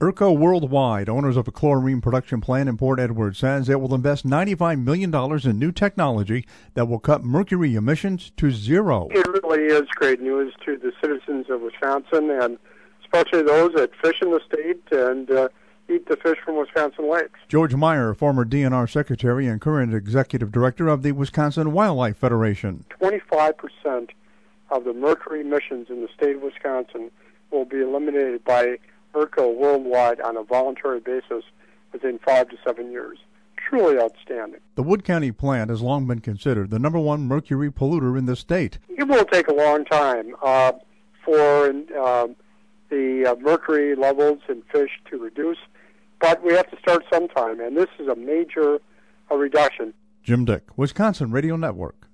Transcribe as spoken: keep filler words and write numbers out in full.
Urco Worldwide, owners of a chlorine production plant in Port Edward, says it will invest ninety-five million dollars in new technology that will cut mercury emissions to zero. It really is great news to the citizens of Wisconsin, and especially those that fish in the state and uh, eat the fish from Wisconsin lakes. George Meyer, former D N R secretary and current executive director of the Wisconsin Wildlife Federation. twenty-five percent of the mercury emissions in the state of Wisconsin will be eliminated by Urco Worldwide on a voluntary basis within five to seven years. Truly outstanding. The Wood County plant has long been considered the number one mercury polluter in the state. It will take a long time uh, for uh, the uh, mercury levels in fish to reduce, but we have to start sometime, and this is a major uh, reduction. Jim Dick, Wisconsin Radio Network.